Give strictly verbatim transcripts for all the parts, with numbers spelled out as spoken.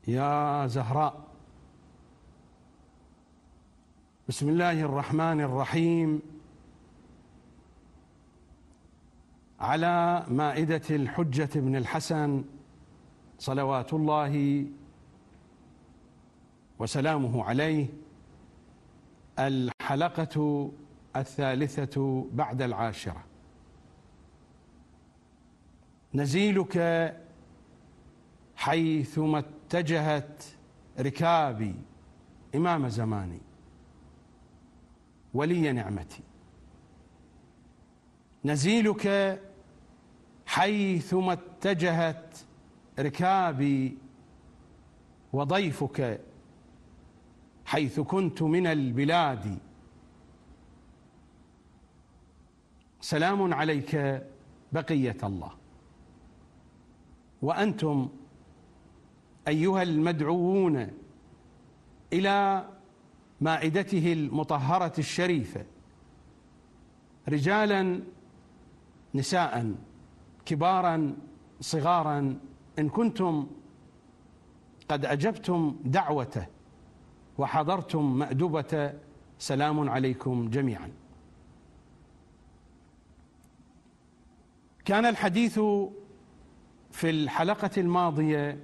يا زهراء. بسم الله الرحمن الرحيم. على مائدة الحجة بن الحسن صلوات الله وسلامه عليه، الحلقة الثالثة بعد العاشرة. نزيلك حيثما اتجهت ركابي إمام زماني ولي نعمتي. نزيلك حيثما اتجهت ركابي، وضيفك حيث كنت من البلاد. سلام عليك بقية الله. وأنتم أيها المدعوون إلى مائدته المطهرة الشريفة، رجالا نساء، كبارا صغارا، إن كنتم قد أجبتم دعوته وحضرتم مأدبة، سلام عليكم جميعا. كان الحديث في الحلقة الماضية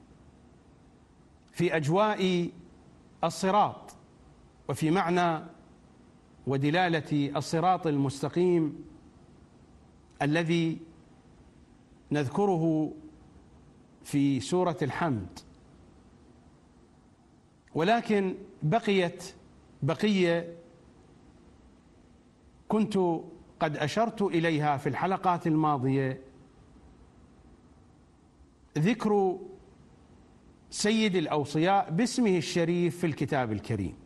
في أجواء الصراط، وفي معنى ودلالة الصراط المستقيم الذي نذكره في سورة الحمد. ولكن بقيت بقية كنت قد أشرت إليها في الحلقات الماضية، ذكر سيد الأوصياء باسمه الشريف في الكتاب الكريم.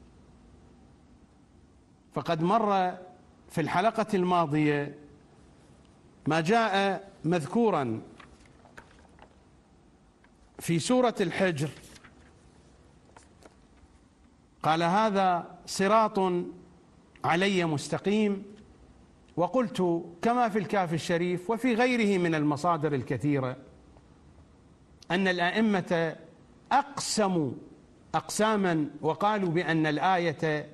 فقد مر في الحلقة الماضية ما جاء مذكورا في سورة الحجر، قال: هذا صراط علي مستقيم. وقلت كما في الكهف الشريف وفي غيره من المصادر الكثيرة أن الأئمة أقسموا أقساما وقالوا بأن الآية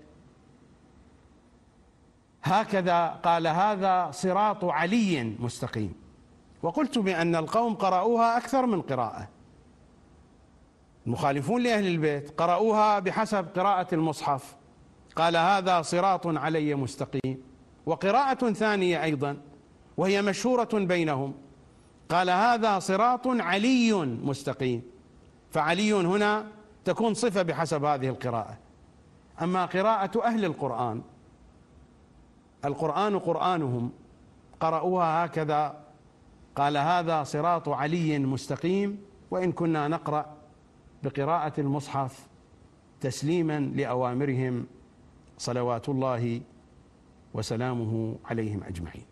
هكذا، قال: هذا صراط علي مستقيم. وقلت بأن القوم قرأوها أكثر من قراءة. المخالفون لأهل البيت قرأوها بحسب قراءة المصحف، قال: هذا صراط علي مستقيم. وقراءة ثانية أيضا وهي مشهورة بينهم، قال: هذا صراط علي مستقيم. فعلي هنا تكون صفة بحسب هذه القراءة. أما قراءة أهل القرآن، القرآن قرآنهم، قرأوها هكذا، قال: هذا صراط علي مستقيم. وإن كنا نقرأ بقراءة المصحف تسليما لأوامرهم صلوات الله وسلامه عليهم أجمعين.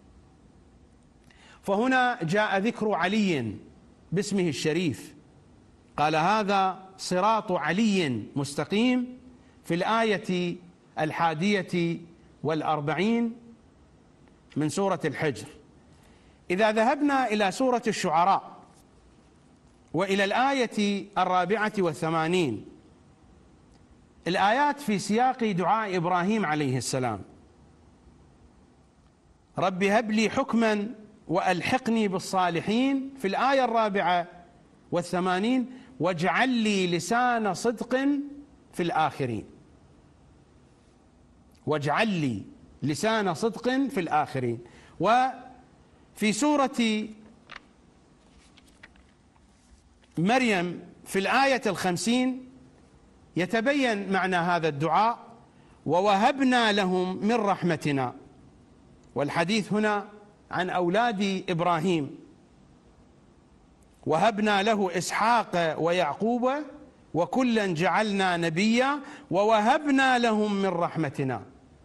فهنا جاء ذكر علي باسمه الشريف، قال: هذا صراط علي مستقيم، في الآية الحادية والأربعين من سورة الحجر. إذا ذهبنا إلى سورة الشعراء وإلى الآية الرابعة والثمانين، الآيات في سياق دعاء إبراهيم عليه السلام: رب هب لي حكما وألحقني بالصالحين، في الآية الرابعة والثمانين: واجعل لي لسان صدق في الآخرين. واجعل لي لسان صدق في الآخرين. وفي سورة مريم في الآية الخمسين يتبين معنى هذا الدعاء: ووهبنا لهم من رحمتنا. والحديث هنا عن أولاد إبراهيم: وهبنا له إسحاق ويعقوب وكلا جعلنا نبيا ووهبنا لهم من رحمتنا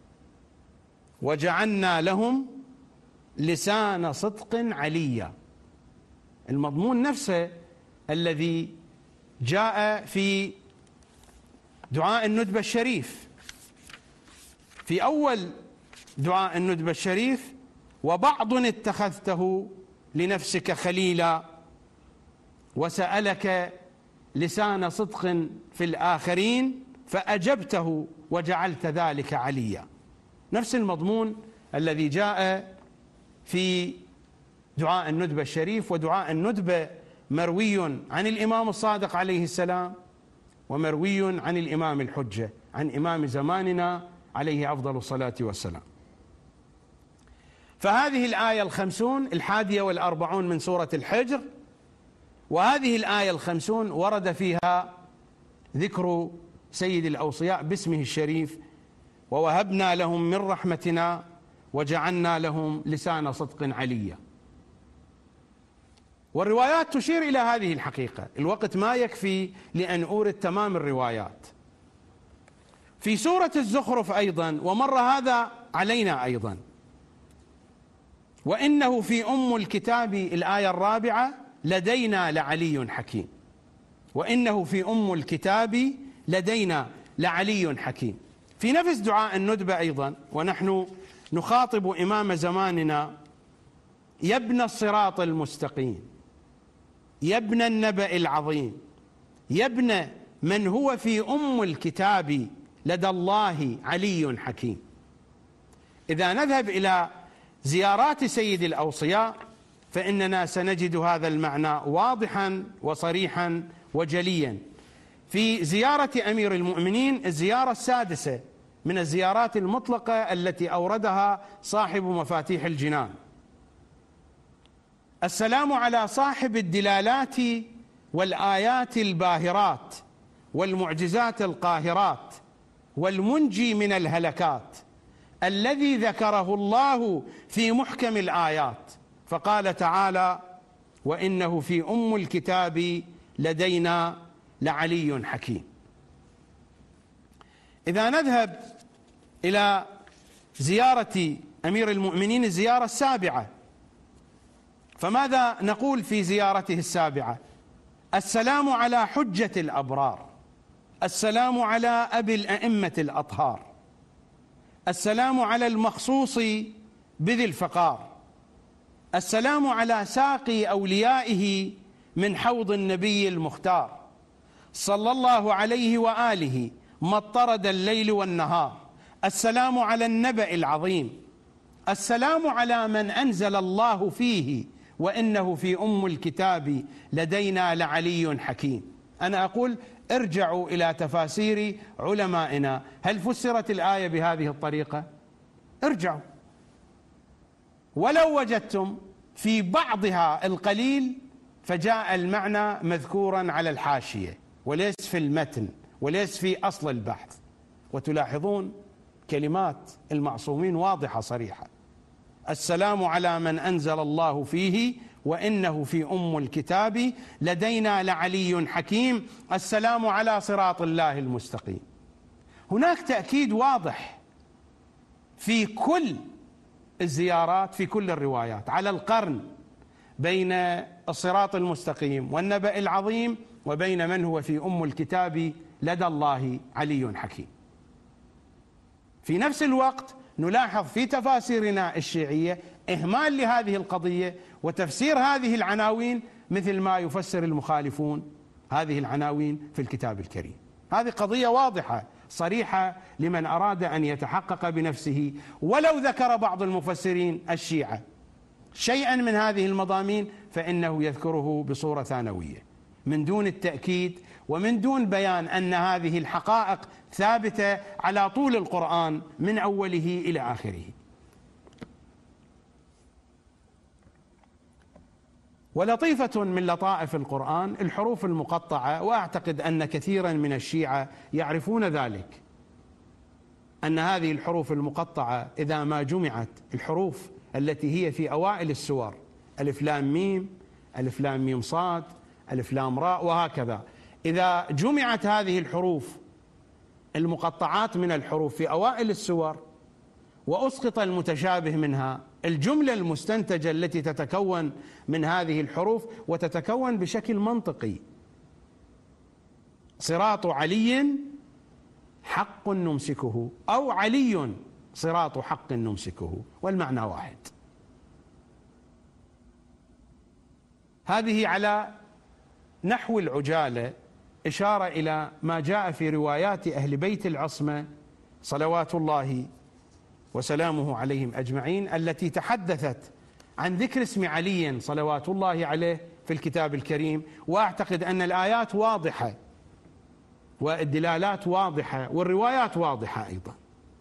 وجعلنا لهم لسان صدق عليا. المضمون نفسه الذي جاء في دعاء الندبة الشريف، في أول دعاء الندبة الشريف: وبعض اتخذته لنفسك خليلا وسألك لسان صدق في الآخرين فأجبته وجعلت ذلك عليا. نفس المضمون الذي جاء في دعاء الندبة الشريف، ودعاء الندبة مروي عن الإمام الصادق عليه السلام، ومروي عن الإمام الحجة، عن إمام زماننا عليه أفضل الصلاة والسلام. فهذه الآية الخمسون الحادية والأربعون من سورة الحجر، وهذه الآية الخمسون ورد فيها ذكر سيد الأوصياء باسمه الشريف: ووهبنا لهم من رحمتنا وجعلنا لهم لسان صدق عليا. والروايات تشير إلى هذه الحقيقة، الوقت ما يكفي لأن أورد تمام الروايات. في سورة الزخرف أيضا، ومر هذا علينا أيضا: وإنه في أم الكتاب الآية الرابعة لدينا لعلي حكيم. وإنه في أم الكتاب لدينا لعلي حكيم. في نفس دعاء الندبة أيضا، ونحن نخاطب إمام زماننا: يا ابن الصراط المستقيم، يا ابن النبأ العظيم، يا ابن من هو في أم الكتاب لدى الله علي حكيم. إذا نذهب إلى زيارات سيد الأوصياء فإننا سنجد هذا المعنى واضحا وصريحا وجليا في زيارة أمير المؤمنين، الزيارة السادسة من الزيارات المطلقة التي أوردها صاحب مفاتيح الجنان: السلام على صاحب الدلالات والآيات الباهرات والمعجزات القاهرات والمنجي من الهلكات، الذي ذكره الله في محكم الآيات، فقال تعالى: وإنه في أم الكتاب لدينا لعلي حكيم. إذا نذهب إلى زيارة أمير المؤمنين الزيارة السابعة، فماذا نقول في زيارته السابعة؟ السلام على حجة الأبرار، السلام على أبي الأئمة الأطهار، السلام على المخصوص بذي الفقار، السلام على ساقي أوليائه من حوض النبي المختار، صلى الله عليه وآله ما اطرد الليل والنهار، السلام على النبأ العظيم، السلام على من أنزل الله فيه وإنه في أم الكتاب لدينا لعلي حكيم. أنا أقول ارجعوا إلى تفاسير علمائنا، هل فسرت الآية بهذه الطريقة؟ ارجعوا، ولو وجدتم في بعضها القليل فجاء المعنى مذكورا على الحاشية وليس في المتن وليس في أصل البحث. وتلاحظون كلمات المعصومين واضحة صريحة: السلام على من أنزل الله فيه وإنه في أم الكتاب لدينا لعلي حكيم، السلام على صراط الله المستقيم. هناك تأكيد واضح في كل الزيارات في كل الروايات على القرن بين الصراط المستقيم والنبأ العظيم وبين من هو في أم الكتاب لدى الله علي حكيم. في نفس الوقت نلاحظ في تفاسيرنا الشيعية إهمال لهذه القضية وتفسير هذه العناوين مثل ما يفسر المخالفون هذه العناوين في الكتاب الكريم. هذه قضية واضحة صريحة لمن أراد أن يتحقق بنفسه، ولو ذكر بعض المفسرين الشيعة شيئا من هذه المضامين فإنه يذكره بصورة ثانوية من دون التأكيد ومن دون بيان أن هذه الحقائق ثابتة على طول القرآن من أوله إلى آخره. ولطيفة من لطائف القرآن الحروف المقطعة، وأعتقد أن كثيرا من الشيعة يعرفون ذلك، أن هذه الحروف المقطعة إذا ما جمعت الحروف التي هي في أوائل السور ألف لام ميم، ألف لام ميم صاد، ألف لام راء وهكذا، إذا جمعت هذه الحروف المقطعات من الحروف في أوائل السور وأسقط المتشابه منها، الجملة المستنتجة التي تتكون من هذه الحروف وتتكون بشكل منطقي: صراط علي حق نمسكه، أو علي صراط حق نمسكه، والمعنى واحد. هذه على نحو العجالة إشارة إلى ما جاء في روايات أهل بيت العصمة صلوات الله وسلامه عليهم أجمعين، التي تحدثت عن ذكر اسم علي صلوات الله عليه في الكتاب الكريم. وأعتقد أن الآيات واضحة والدلالات واضحة والروايات واضحة أيضا.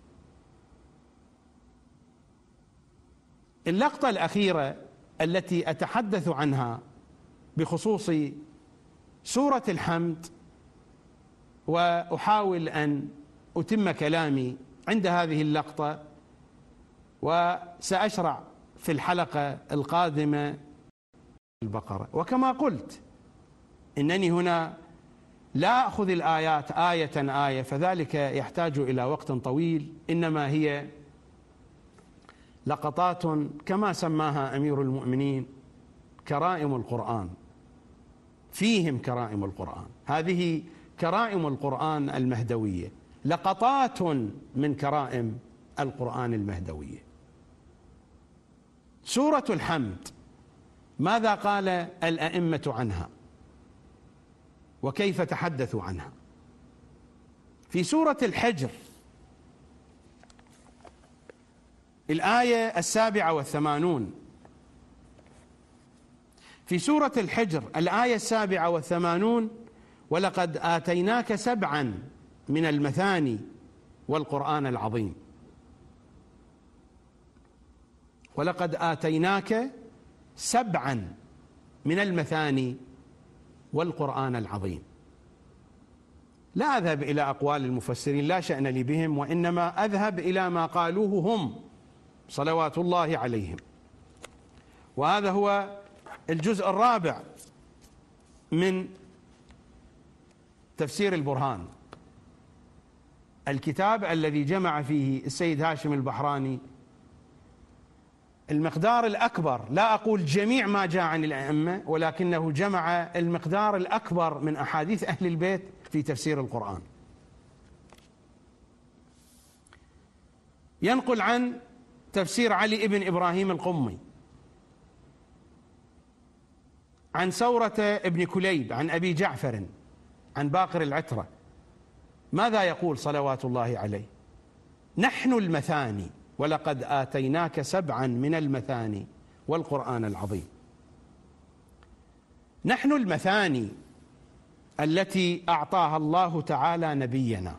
اللقطة الأخيرة التي أتحدث عنها بخصوص سورة الحمد، وأحاول أن أتم كلامي عند هذه اللقطة، وسأشرع في الحلقة القادمة البقرة. وكما قلت إنني هنا لا أخذ الآيات آية آية، فذلك يحتاج إلى وقت طويل، إنما هي لقطات كما سماها أمير المؤمنين كرائم القرآن، فيهم كرائم القرآن. هذه كرائم القرآن المهدوية، لقطات من كرائم القرآن المهدوية. سورة الحمد ماذا قال الأئمة عنها وكيف تحدثوا عنها؟ في سورة الحجر الآية السابعة والثمانون، في سورة الحجر الآية السابعة والثمانون: ولقد آتيناك سبعا من المثاني والقرآن العظيم. ولقد آتيناك سبعا من المثاني والقرآن العظيم. لا أذهب إلى أقوال المفسرين، لا شأن لي بهم، وإنما أذهب إلى ما قالوه هم صلوات الله عليهم. وهذا هو الجزء الرابع من تفسير البرهان، الكتاب الذي جمع فيه السيد هاشم البحراني المقدار الأكبر، لا أقول جميع ما جاء عن الأئمة، ولكنه جمع المقدار الأكبر من أحاديث أهل البيت في تفسير القرآن. ينقل عن تفسير علي ابن إبراهيم القمي، عن سورة ابن كليب، عن أبي جعفر، عن باقر العترة. ماذا يقول صلوات الله عليه؟ نحن المثاني ولقد آتيناك سبعا من المثاني والقرآن العظيم. نحن المثاني التي أعطاها الله تعالى نبينا،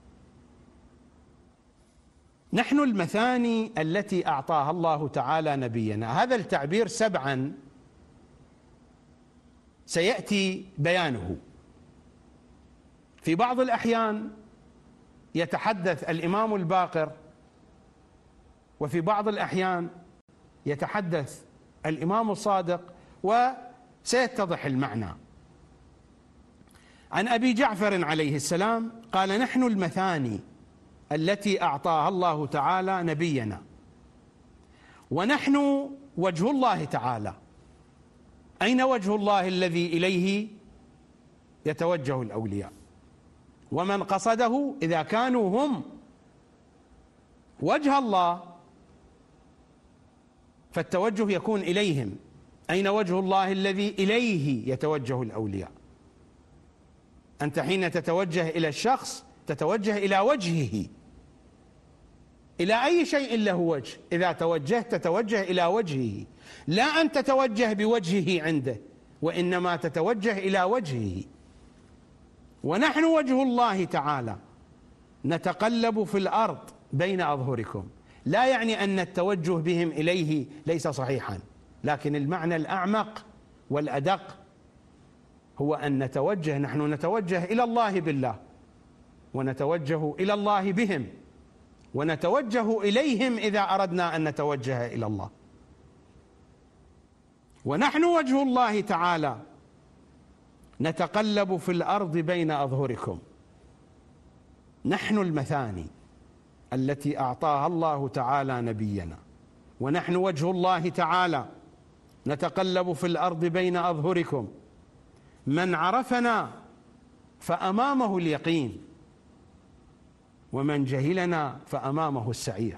نحن المثاني التي أعطاها الله تعالى نبينا. هذا التعبير سبعا سيأتي بيانه. في بعض الأحيان يتحدث الإمام الباقر، وفي بعض الأحيان يتحدث الإمام الصادق، وسيتضح المعنى. عن أبي جعفر عليه السلام قال: نحن المثاني التي أعطاها الله تعالى نبينا، ونحن وجه الله تعالى. أين وجه الله الذي إليه يتوجه الأولياء؟ ومن قصده إذا كانوا هم وجه الله فالتوجه يكون إليهم. أين وجه الله الذي إليه يتوجه الأولياء؟ أنت حين تتوجه إلى الشخص تتوجه إلى وجهه، إلى أي شيء له وجه. إذا توجهت تتوجه إلى وجهه، لا أن تتوجه بوجهه عنده، وإنما تتوجه إلى وجهه. ونحن وجه الله تعالى نتقلب في الأرض بين أظهركم. لا يعني أن التوجه بهم إليه ليس صحيحا، لكن المعنى الأعمق والأدق هو أن نتوجه، نحن نتوجه إلى الله بالله، ونتوجه إلى الله بهم، ونتوجه إليهم إذا أردنا أن نتوجه إلى الله. ونحن وجه الله تعالى نتقلب في الأرض بين أظهركم. نحن المثاني التي أعطاها الله تعالى نبينا، ونحن وجه الله تعالى نتقلب في الأرض بين أظهركم. من عرفنا فأمامه اليقين، ومن جهلنا فأمامه السعير.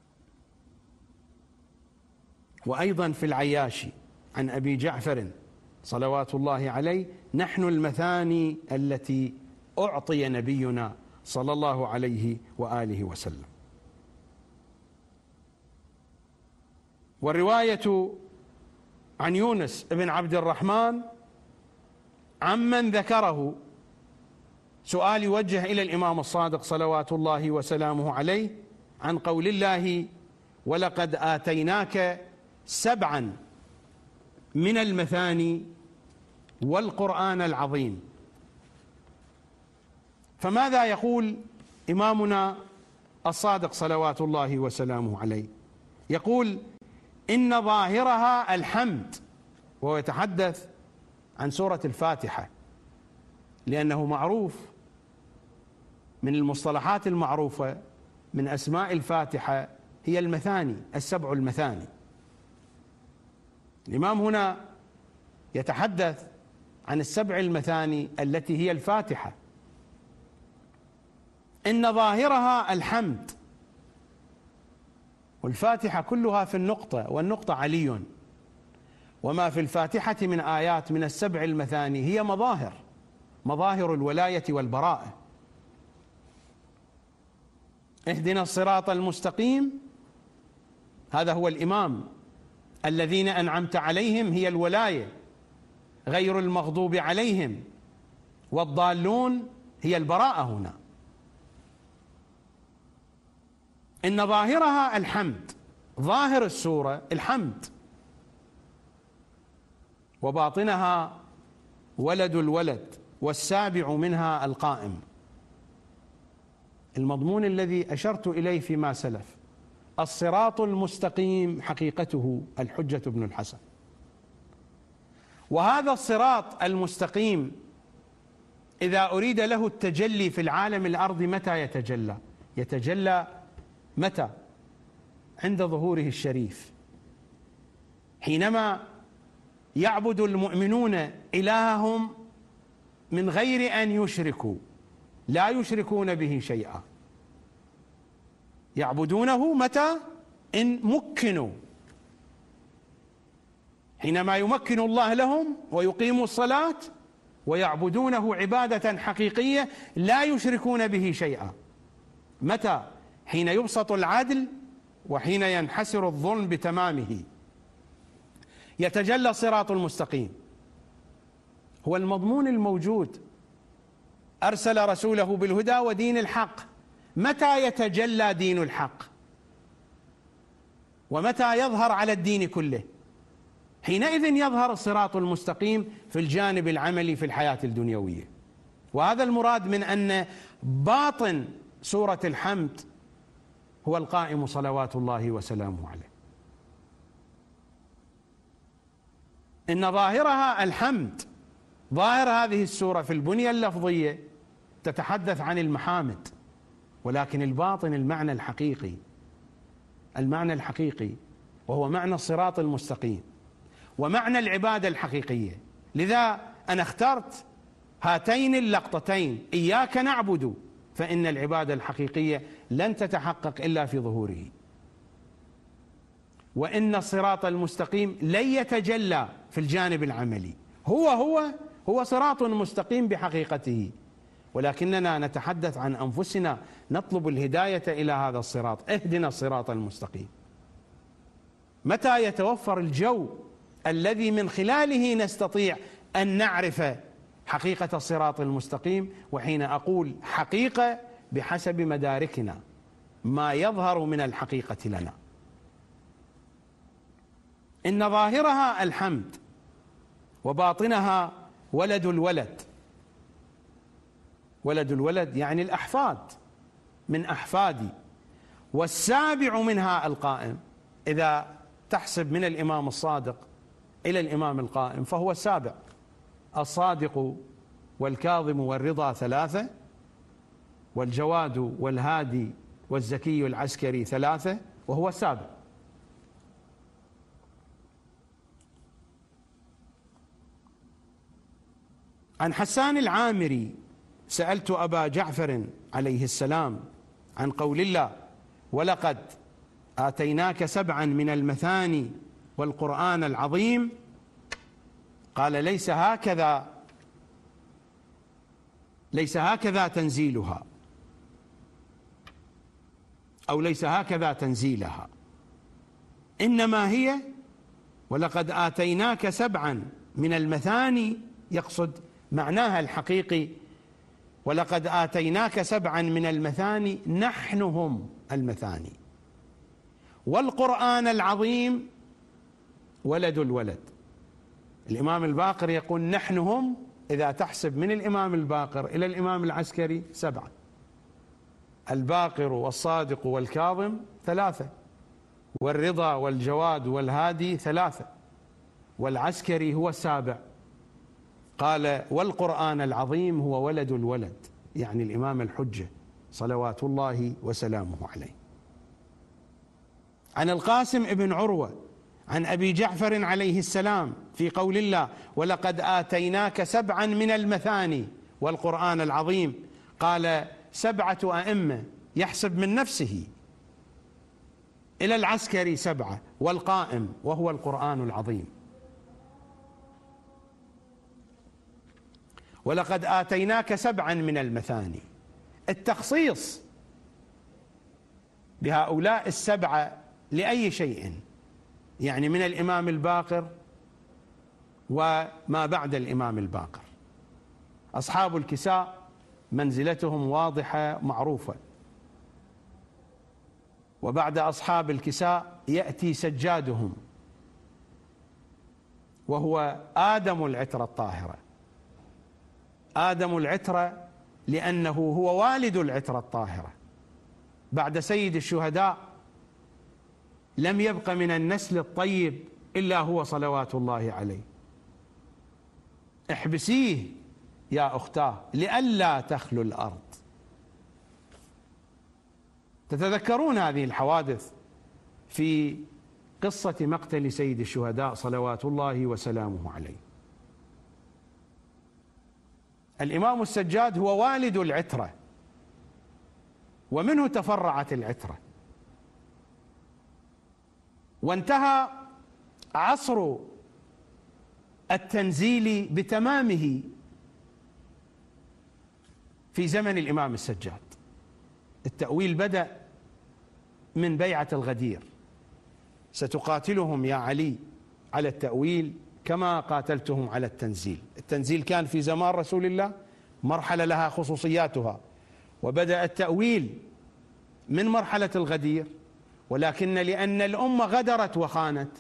وأيضا في العياشي عن أبي جعفر صلوات الله عليه: نحن المثاني التي أعطي نبينا صلى الله عليه وآله وسلم. والرواية عن يونس بن عبد الرحمن عمن ذكره، سؤال يوجه إلى الإمام الصادق صلوات الله وسلامه عليه عن قول الله: ولقد آتيناك سبعا من المثاني والقرآن العظيم. فماذا يقول إمامنا الصادق صلوات الله وسلامه عليه؟ يقول: إن ظاهرها الحمد، وهو يتحدث عن سورة الفاتحة، لأنه معروف من المصطلحات المعروفة من أسماء الفاتحة هي المثاني، السبع المثاني. الإمام هنا يتحدث عن السبع المثاني التي هي الفاتحة. إن ظاهرها الحمد، والفاتحة كلها في النقطة، والنقطة علي، وما في الفاتحة من آيات من السبع المثاني هي مظاهر، مظاهر الولاية والبراءة. اهدنا الصراط المستقيم، هذا هو الإمام، الذين أنعمت عليهم هي الولاية، غير المغضوب عليهم والضالون هي البراءة. هنا إن ظاهرها الحمد، ظاهر السورة الحمد، وباطنها ولد الولد، والسابع منها القائم. المضمون الذي أشرت إليه فيما سلف: الصراط المستقيم حقيقته الحجة بن الحسن. وهذا الصراط المستقيم إذا أريد له التجلي في العالم الأرضي متى يتجلى؟ يتجلى متى؟ عند ظهوره الشريف، حينما يعبد المؤمنون إلههم من غير أن يشركوا، لا يشركون به شيئا، يعبدونه متى؟ إن مكنوا، حينما يمكن الله لهم ويقيموا الصلاة ويعبدونه عبادة حقيقية لا يشركون به شيئا. متى؟ حين يبسط العدل وحين ينحسر الظلم بتمامه. يتجلى الصراط المستقيم، هو المضمون الموجود. أرسل رسوله بالهدى ودين الحق. متى يتجلى دين الحق؟ ومتى يظهر على الدين كله؟ حينئذ يظهر الصراط المستقيم في الجانب العملي في الحياة الدنيوية. وهذا المراد من أن باطن سورة الحمد هو القائم صلوات الله وسلامه عليه. إن ظاهرها الحمد، ظاهر هذه السورة في البنية اللفظية تتحدث عن المحامد، ولكن الباطن المعنى الحقيقي، المعنى الحقيقي وهو معنى الصراط المستقيم ومعنى العبادة الحقيقية. لذا أنا اخترت هاتين اللقطتين: إياك نعبد، فإن العبادة الحقيقية لن تتحقق إلا في ظهوره، وإن الصراط المستقيم لن يتجلى في الجانب العملي. هو هو هو صراط مستقيم بحقيقته، ولكننا نتحدث عن أنفسنا، نطلب الهداية إلى هذا الصراط. اهدنا الصراط المستقيم. متى يتوفر الجو الذي من خلاله نستطيع أن نعرف حقيقة الصراط المستقيم؟ وحين أقول حقيقة بحسب مداركنا، ما يظهر من الحقيقة لنا. إن ظاهرها الحمد وباطنها ولد الولد. ولد الولد يعني الأحفاد، من أحفادي. والسابع منها القائم. إذا تحسب من الإمام الصادق إلى الإمام القائم فهو السابع. الصادق والكاظم والرضا ثلاثة، والجواد والهادي والزكي العسكري ثلاثة، وهو السابع. عن حسان العامري: سألت أبا جعفر عليه السلام عن قول الله: ولقد آتيناك سبعا من المثاني والقرآن العظيم، قال ليس هكذا ليس هكذا تنزيلها، أو ليس هكذا تنزيلها، إنما هي ولقد آتيناك سبعا من المثاني، يقصد معناها الحقيقي ولقد آتيناك سبعا من المثاني، نحن هم المثاني، والقرآن العظيم ولد الولد. الإمام الباقر يقول نحن هم، إذا تحسب من الإمام الباقر إلى الإمام العسكري سبعة، الباقر والصادق والكاظم ثلاثة، والرضا والجواد والهادي ثلاثة، والعسكري هو السابع. قال والقرآن العظيم هو ولد الولد، يعني الإمام الحجة صلوات الله وسلامه عليه. عن القاسم ابن عروة عن أبي جعفر عليه السلام في قول الله ولقد آتيناك سبعا من المثاني والقرآن العظيم، قال سبعة أئمة، يحسب من نفسه، إلى العسكري سبعة، والقائم وهو القرآن العظيم. ولقد آتيناك سبعا من المثاني، التخصيص بهؤلاء السبعة لأي شيء؟ يعني من الإمام الباقر وما بعد الإمام الباقر. أصحاب الكساء منزلتهم واضحة معروفة، وبعد أصحاب الكساء يأتي سجادهم وهو آدم العترة الطاهرة. آدم العترة لأنه هو والد العترة الطاهرة. بعد سيد الشهداء لم يبق من النسل الطيب إلا هو صلوات الله عليه. احبسيه يا أختاه لئلا تخلو الأرض. تتذكرون هذه الحوادث في قصة مقتل سيد الشهداء صلوات الله وسلامه عليه. الإمام السجاد هو والد العترة، ومنه تفرعت العترة، وانتهى عصر التنزيل بتمامه في زمن الإمام السجاد. التأويل بدأ من بيعة الغدير، ستقاتلهم يا علي على التأويل كما قاتلتهم على التنزيل. التنزيل كان في زمان رسول الله مرحلة لها خصوصياتها، وبدأ التأويل من مرحلة الغدير، ولكن لأن الأمة غدرت وخانت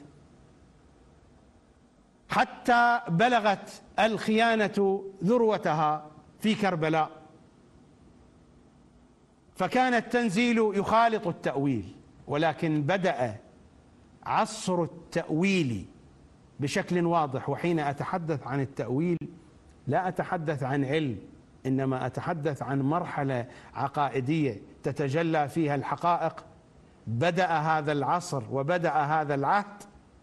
حتى بلغت الخيانة ذروتها في كربلاء، فكان التنزيل يخالط التأويل. ولكن بدأ عصر التأويل بشكل واضح. وحين أتحدث عن التأويل لا أتحدث عن علم، إنما أتحدث عن مرحلة عقائدية تتجلى فيها الحقائق. بدأ هذا العصر وبدأ هذا العهد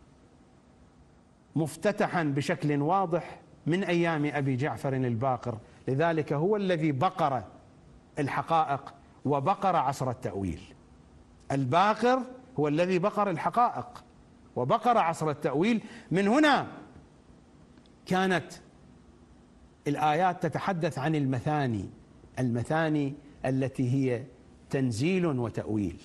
مفتتحا بشكل واضح من أيام أبي جعفر الباقر، لذلك هو الذي بقر الحقائق وبقر عصر التأويل. الباقر هو الذي بقر الحقائق وبقر عصر التأويل. من هنا كانت الآيات تتحدث عن المثاني، المثاني التي هي تنزيل وتأويل.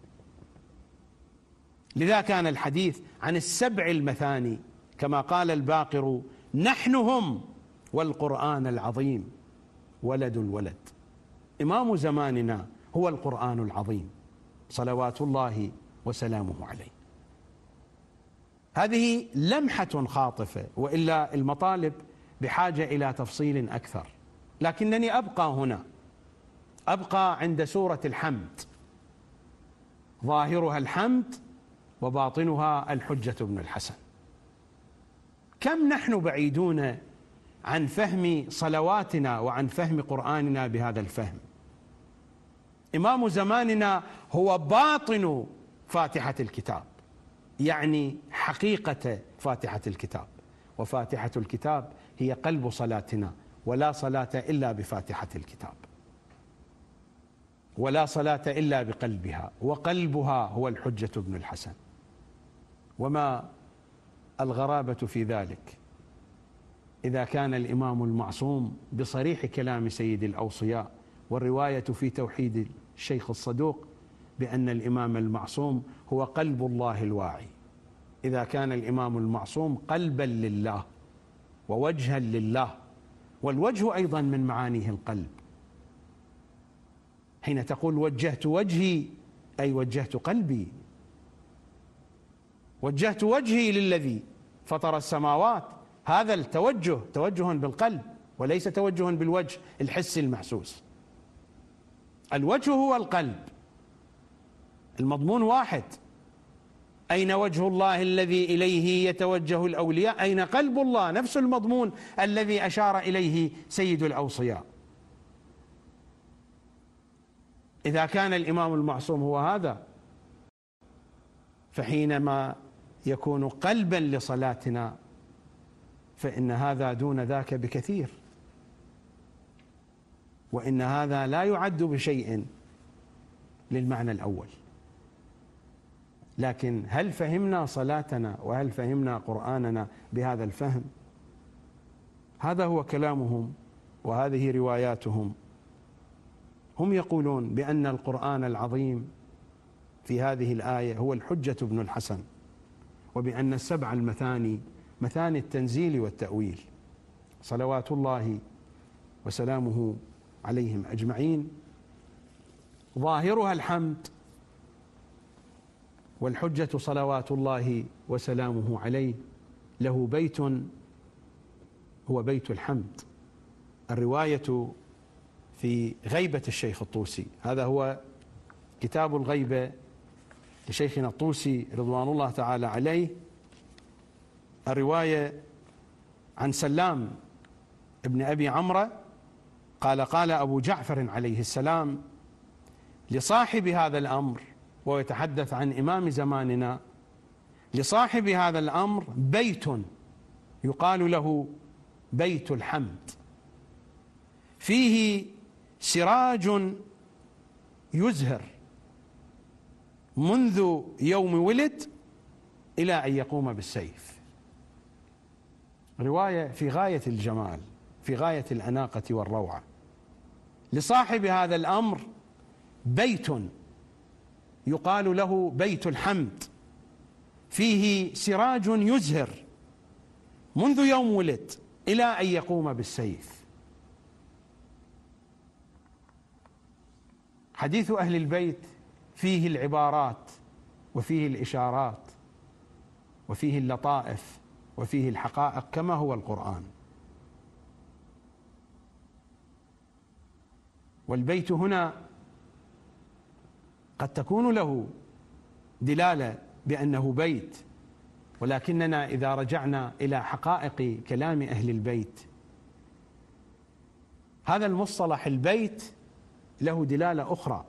لذا كان الحديث عن السبع المثاني كما قال الباقر نحن هم والقرآن العظيم ولد الولد. إمام زماننا هو القرآن العظيم صلوات الله وسلامه عليه. هذه لمحة خاطفة، وإلا المطالب بحاجة إلى تفصيل أكثر، لكنني أبقى هنا، أبقى عند سورة الحمد، ظاهرها الحمد وباطنها الحجة بن الحسن. كم نحن بعيدون عن فهم صلواتنا وعن فهم قرآننا بهذا الفهم. إمام زماننا هو باطن فاتحة الكتاب، يعني حقيقة فاتحة الكتاب، وفاتحة الكتاب هي قلب صلاتنا، ولا صلاة إلا بفاتحة الكتاب، ولا صلاة إلا بقلبها، وقلبها هو الحجة بن الحسن. وما الغرابة في ذلك إذا كان الإمام المعصوم بصريح كلام سيد الأوصياء والرواية في توحيد الشيخ الصدوق بأن الإمام المعصوم هو قلب الله الواعي، إذا كان الإمام المعصوم قلبا لله ووجها لله، والوجه أيضا من معانيه القلب. حين تقول وجهت وجهي أي وجهت قلبي، وجهت وجهي للذي فطر السماوات، هذا التوجه توجه بالقلب وليس توجه بالوجه الحسي المحسوس. الوجه هو القلب، المضمون واحد. أين وجه الله الذي إليه يتوجه الأولياء؟ أين قلب الله؟ نفس المضمون الذي أشار إليه سيد الأوصياء. إذا كان الإمام المعصوم هو هذا، فحينما يكون قلبا لصلاتنا فإن هذا دون ذاك بكثير، وإن هذا لا يعد بشيء للمعنى الأول. لكن هل فهمنا صلاتنا وهل فهمنا قرآننا بهذا الفهم؟ هذا هو كلامهم وهذه رواياتهم. هم يقولون بأن القرآن العظيم في هذه الآية هو الحجة ابن الحسن، وبأن السبع المثاني مثاني التنزيل والتأويل صلوات الله وسلامه عليهم أجمعين، ظاهرها الحمد، والحجة صلوات الله وسلامه عليه له بيت هو بيت الحمد. الرواية في غيبة الشيخ الطوسي، هذا هو كتاب الغيبة لشيخنا الطوسي رضوان الله تعالى عليه. الرواية عن سلام ابن أبي عمرو قال قال أبو جعفر عليه السلام لصاحب هذا الأمر، ويتحدث عن إمام زماننا، لصاحب هذا الأمر بيت يقال له بيت الحمد، فيه سراج يزهر منذ يوم ولد إلى أن يقوم بالسيف. رواية في غاية الجمال، في غاية الأناقة والروعة. لصاحب هذا الأمر بيت يقال له بيت الحمد، فيه سراج يزهر منذ يوم ولد إلى أن يقوم بالسيف. حديث أهل البيت فيه العبارات وفيه الإشارات وفيه اللطائف وفيه الحقائق كما هو القرآن. والبيت هنا قد تكون له دلالة بأنه بيت، ولكننا إذا رجعنا إلى حقائق كلام أهل البيت، هذا المصطلح البيت له دلالة أخرى.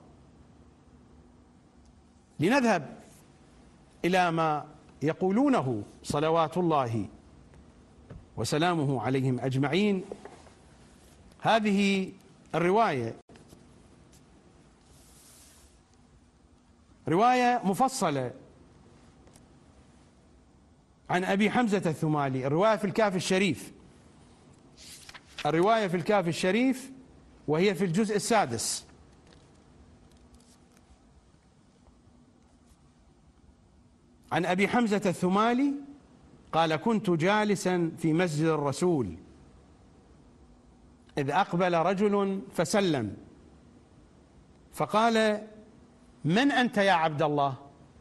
لنذهب إلى ما يقولونه صلوات الله وسلامه عليهم أجمعين. هذه الرواية رواية مفصلة عن أبي حمزة الثمالي، الرواية في الكاف الشريف، الرواية في الكاف الشريف وهي في الجزء السادس. عن أبي حمزة الثمالي قال كنت جالسا في مسجد الرسول إذ أقبل رجل فسلم فقال من أنت يا عبد الله؟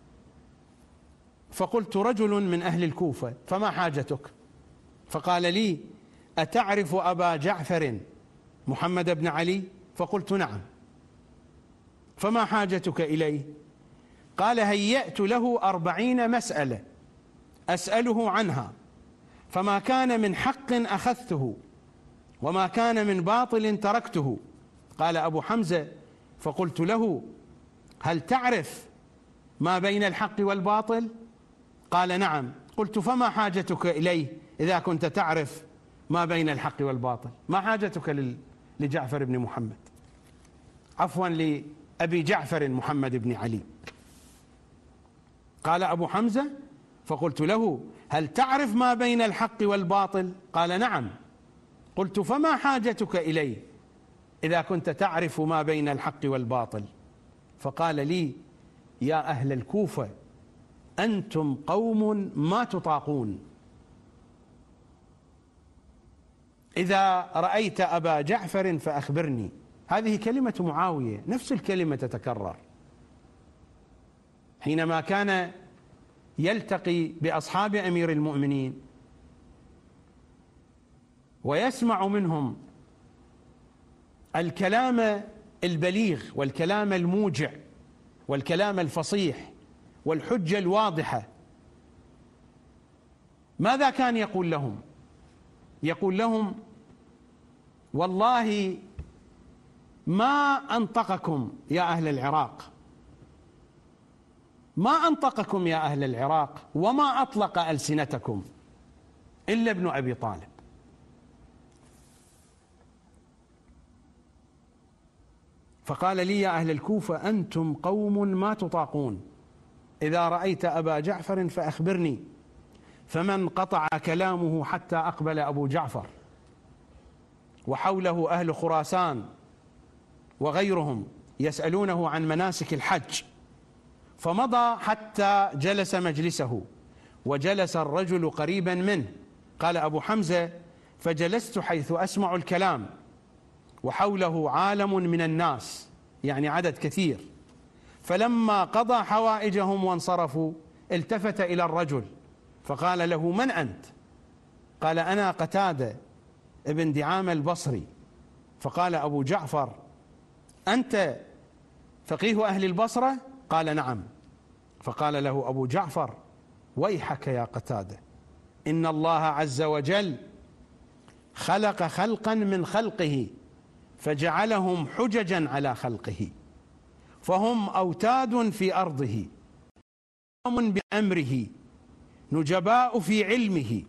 فقلت رجل من أهل الكوفة، فما حاجتك؟ فقال لي أتعرف أبا جعفر محمد بن علي؟ فقلت نعم. فما حاجتك إليه؟ قال هيأت له أربعين مسألة أسأله عنها، فما كان من حق أخذته وما كان من باطل تركته. قال أبو حمزة فقلت له هل تعرف ما بين الحق والباطل؟ قال نعم. قلت فما حاجتك إليه إذا كنت تعرف ما بين الحق والباطل؟ ما حاجتك لجعفر بن محمد، عفوا لأبي جعفر محمد بن علي؟ قال أبو حمزة فقلت له: هل تعرف ما بين الحق والباطل؟ قال: نعم. قلت: فما حاجتك إليه إذا كنت تعرف ما بين الحق والباطل؟ فقال لي: يا أهل الكوفة، أنتم قوم ما تطاقون. إذا رأيت أبا جعفر فأخبرني. هذه كلمة معاوية، نفس الكلمة تتكرر حينما كان يلتقي بأصحاب أمير المؤمنين ويسمع منهم الكلام البليغ والكلام الموجع والكلام الفصيح والحجة الواضحة. ماذا كان يقول لهم؟ يقول لهم: والله ما أنطقكم يا أهل العراق، ما أنطقكم يا أهل العراق وما أطلق ألسنتكم إلا ابن أبي طالب. فقال لي: يا أهل الكوفة، أنتم قوم ما تطاقون. إذا رأيت أبا جعفر فأخبرني. فمن قطع كلامه حتى أقبل أبو جعفر وحوله أهل خراسان وغيرهم يسألونه عن مناسك الحج، فمضى حتى جلس مجلسه وجلس الرجل قريبا منه. قال أبو حمزة: فجلست حيث أسمع الكلام وحوله عالم من الناس، يعني عدد كثير. فلما قضى حوائجهم وانصرفوا التفت إلى الرجل فقال له: من أنت؟ قال: أنا قتادة ابن دعامة البصري. فقال أبو جعفر: أنت فقيه أهل البصرة؟ قال: نعم. فقال له أبو جعفر: ويحك يا قتادة، إن الله عز وجل خلق خلقا من خلقه فجعلهم حججا على خلقه، فهم أوتاد في أرضه، قام بأمره، نجباء في علمه،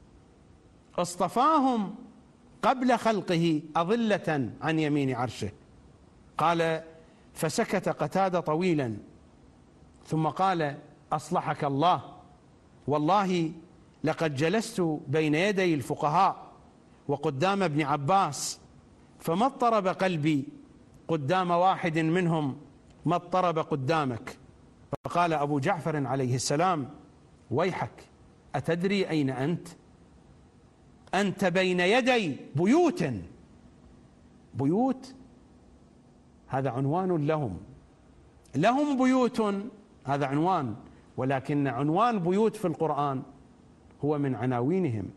اصطفاهم قبل خلقه أظلة عن يمين عرشه. قال: فسكت قتادة طويلا ثم قال: أصلحك الله، والله لقد جلست بين يدي الفقهاء وقدام ابن عباس، فما اضطرب قلبي قدام واحد منهم ما اضطرب قدامك. فقال أبو جعفر عليه السلام: ويحك، أتدري أين أنت؟ أنت بين يدي بيوت. بيوت هذا عنوان لهم، لهم بيوت، هذا عنوان، ولكن عنوان بيوت في القرآن هو من عناوينهم.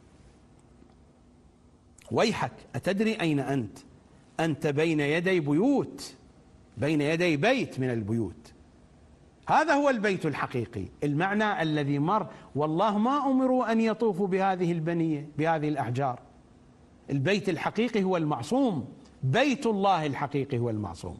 ويحك، أتدري أين أنت؟ أنت بين يدي بيوت، بين يدي بيت من البيوت. هذا هو البيت الحقيقي، المعنى الذي مر. والله ما أمروا أن يطوفوا بهذه البنية بهذه الأحجار. البيت الحقيقي هو المعصوم، بيت الله الحقيقي هو المعصوم.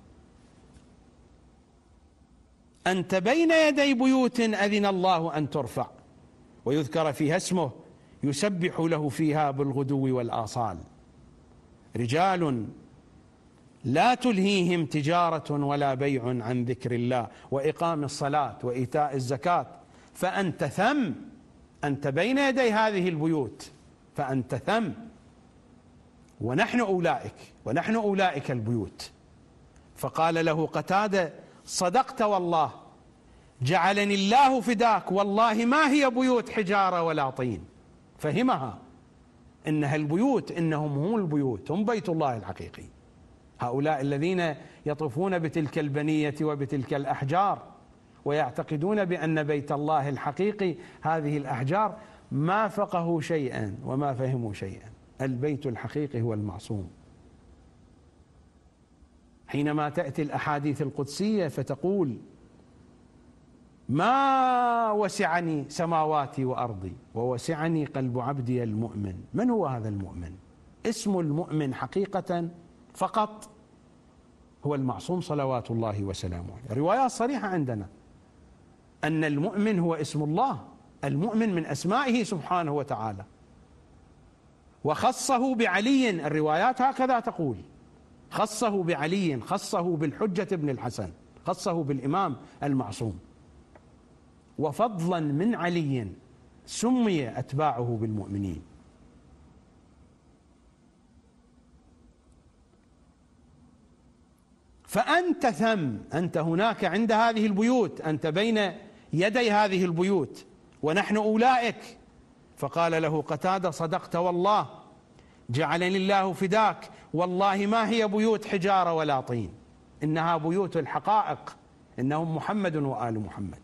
أنت بين يدي بيوت أذن الله أن ترفع ويذكر فيها اسمه يسبح له فيها بالغدو والآصال، رجال لا تلهيهم تجارة ولا بيع عن ذكر الله وإقام الصلاة وإيتاء الزكاة. فأنت ثم، أنت بين يدي هذه البيوت، فأنت ثم، ونحن أولئك، ونحن أولئك البيوت. فقال له قتادة: صدقت والله، جعلني الله فداك، والله ما هي بيوت حجارة ولا طين. فهمها إنها البيوت، إنهم هم البيوت، هم بيت الله الحقيقي. هؤلاء الذين يطوفون بتلك البنية وبتلك الأحجار ويعتقدون بأن بيت الله الحقيقي هذه الأحجار، ما فقهوا شيئا وما فهموا شيئا. البيت الحقيقي هو المعصوم. حينما تأتي الأحاديث القدسية فتقول: ما وسعني سماواتي وأرضي ووسعني قلب عبدي المؤمن. من هو هذا المؤمن؟ اسم المؤمن حقيقة فقط هو المعصوم صلوات الله وسلامه. الروايات صريحة عندنا أن المؤمن هو اسم الله، المؤمن من أسمائه سبحانه وتعالى، وخصه بعلي. الروايات هكذا تقول: خصه بعلي، خصه بالحجة ابن الحسن، خصه بالإمام المعصوم. وفضلا من علي سمي أتباعه بالمؤمنين. فأنت ثم، أنت هناك عند هذه البيوت، أنت بين يدي هذه البيوت ونحن أولئك. فقال له قتادة: صدقت والله، جعلني الله فداك، والله ما هي بيوت حجارة ولا طين، إنها بيوت الحقائق، إنهم محمد وآل محمد.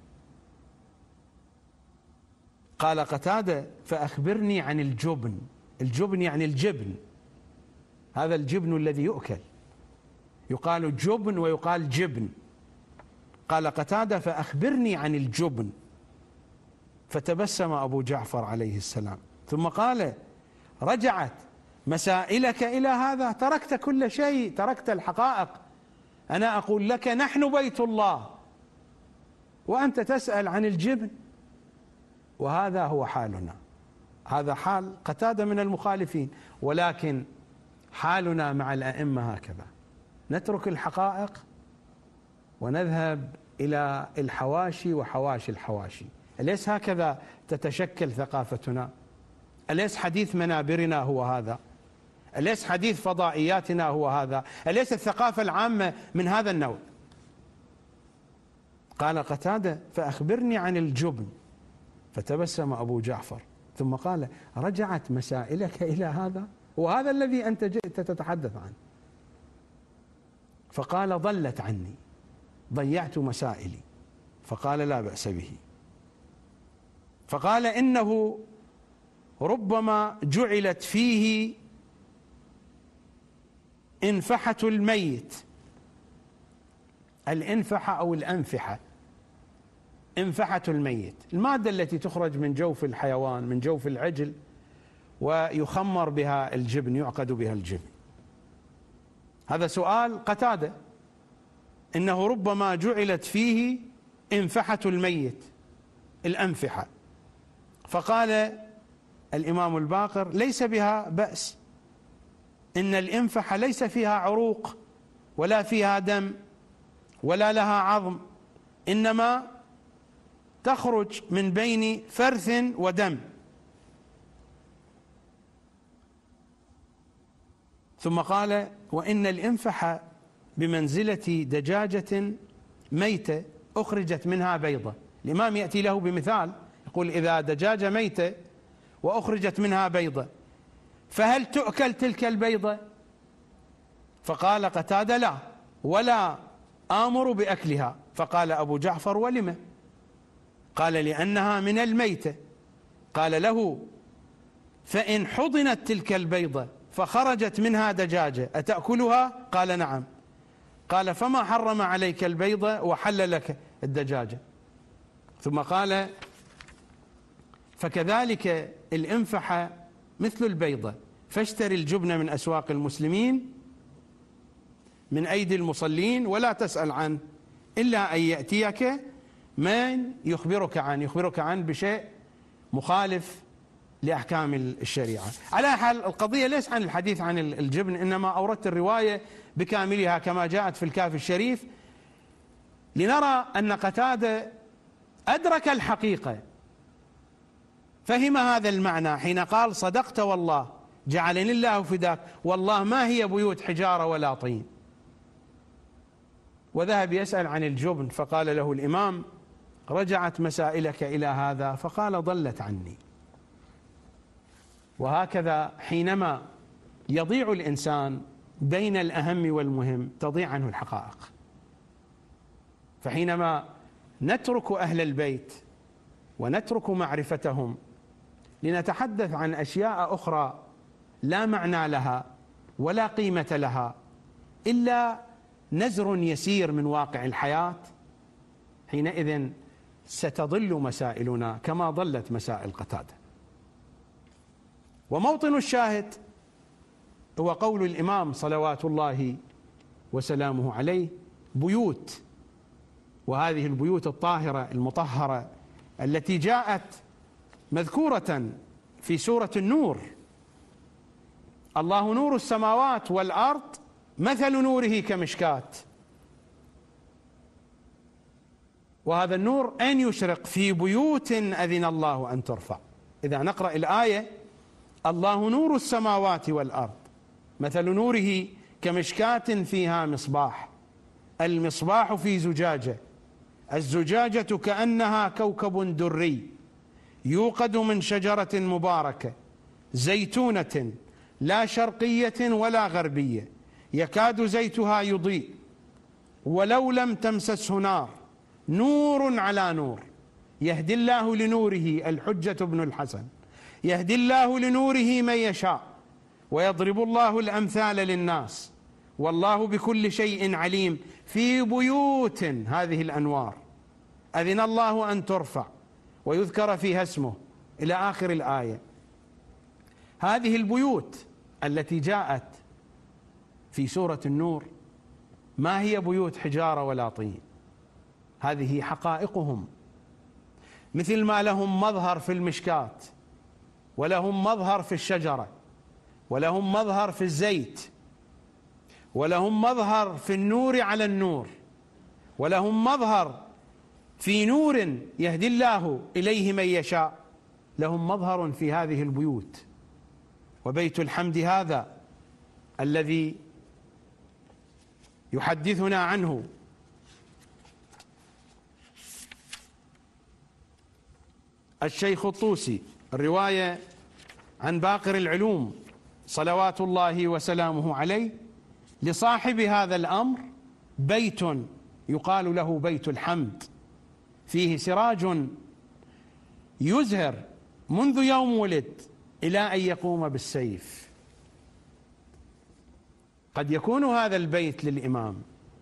قال قتادة: فأخبرني عن الجبن. الجبن يعني الجبن، هذا الجبن الذي يؤكل، يقال جبن ويقال جبن. قال قتادة: فأخبرني عن الجبن. فتبسم أبو جعفر عليه السلام ثم قال: رجعت مسائلك إلى هذا؟ تركت كل شيء، تركت الحقائق. أنا أقول لك نحن بيت الله وأنت تسأل عن الجبن. وهذا هو حالنا، هذا حال قتادة من المخالفين. ولكن حالنا مع الأئمة هكذا، نترك الحقائق ونذهب إلى الحواشي وحواشي الحواشي. أليس هكذا تتشكل ثقافتنا؟ أليس حديث منابرنا هو هذا؟ أليس حديث فضائياتنا هو هذا؟ أليس الثقافة العامة من هذا النوع؟ قال قتادة: فأخبرني عن الجبن. فتبسم أبو جعفر ثم قال: رجعت مسائلك إلى هذا؟ وهذا الذي أنت جئت تتحدث عنه. فقال: ضلت عني، ضيعت مسائلي. فقال: لا بأس به. فقال: إنه ربما جعلت فيه انفحة الميت. الانفحة أو الأنفحة، انفحة الميت، المادة التي تخرج من جوف الحيوان، من جوف العجل، ويخمر بها الجبن، يعقد بها الجبن. هذا سؤال قتادة، إنه ربما جعلت فيه انفحة الميت، الأنفحة. فقال الإمام الباقر: ليس بها بأس، إن الإنفحة ليس فيها عروق ولا فيها دم ولا لها عظم، إنما تخرج من بين فرث ودم. ثم قال: وإن الإنفحة بمنزلة دجاجة ميتة أخرجت منها بيضة. الإمام يأتي له بمثال، يقول: إذا دجاجة ميتة وأخرجت منها بيضة، فهل تؤكل تلك البيضة؟ فقال قتادة: لا، ولا آمر بأكلها. فقال أبو جعفر: ولم؟ قال: لأنها من الميتة. قال له: فإن حضنت تلك البيضة فخرجت منها دجاجة أتأكلها؟ قال: نعم. قال: فما حرم عليك البيضة وحل لك الدجاجة؟ ثم قال: فكذلك الإنفحة مثل البيضة، فاشتري الجبن من أسواق المسلمين من أيدي المصلين، ولا تسأل عنه إلا أن يأتيك من يخبرك عنه، يخبرك عنه بشيء مخالف لأحكام الشريعة. على حال القضية ليس عن الحديث عن الجبن، إنما أوردت الرواية بكاملها كما جاءت في الكافي الشريف، لنرى أن قتادة أدرك الحقيقة، فهم هذا المعنى حين قال: صدقت والله، جعلني الله فداك، والله ما هي بيوت حجارة ولا طين. وذهب يسأل عن الجبن، فقال له الإمام: رجعت مسائلك إلى هذا؟ فقال: ضلت عني. وهكذا حينما يضيع الإنسان بين الأهم والمهم تضيع عنه الحقائق. فحينما نترك أهل البيت ونترك معرفتهم لنتحدث عن أشياء أخرى لا معنى لها ولا قيمة لها إلا نزر يسير من واقع الحياة، حينئذ ستضل مسائلنا كما ضلت مسائل قتادة. وموطن الشاهد هو قول الإمام صلوات الله وسلامه عليه: بيوت. وهذه البيوت الطاهرة المطهرة التي جاءت مذكورة في سورة النور: الله نور السماوات والأرض مثل نوره كمشكاة وهذا النور أين يشرق؟ في بيوت أذن الله أن ترفع. إذا نقرأ الآية: الله نور السماوات والأرض مثل نوره كمشكاة فيها مصباح، المصباح في زجاجة، الزجاجة كأنها كوكب دري يوقد من شجرة مباركة زيتونة لا شرقية ولا غربية يكاد زيتها يضيء ولو لم تمسسه نار نور على نور يهدي الله لنوره. الحجة ابن الحسن: يهدي الله لنوره من يشاء ويضرب الله الأمثال للناس والله بكل شيء عليم. في بيوت، هذه الأنوار، أذن الله أن ترفع ويذكر فيها اسمه إلى آخر الآية. هذه البيوت التي جاءت في سورة النور ما هي بيوت حجارة ولا طين، هذه حقائقهم، مثل ما لهم مظهر في المشكاة ولهم مظهر في الشجرة ولهم مظهر في الزيت ولهم مظهر في النور على النور ولهم مظهر في نور يهدي الله إليه من يشاء، لهم مظهر في هذه البيوت. وبيت الحمد هذا الذي يحدثنا عنه الشيخ الطوسي، الرواية عن باقر العلوم صلوات الله وسلامه عليه، لصاحب هذا الأمر بيت يقال له بيت الحمد، فيه سراج يزهر منذ يوم ولد إلى أن يقوم بالسيف. قد يكون هذا البيت للإمام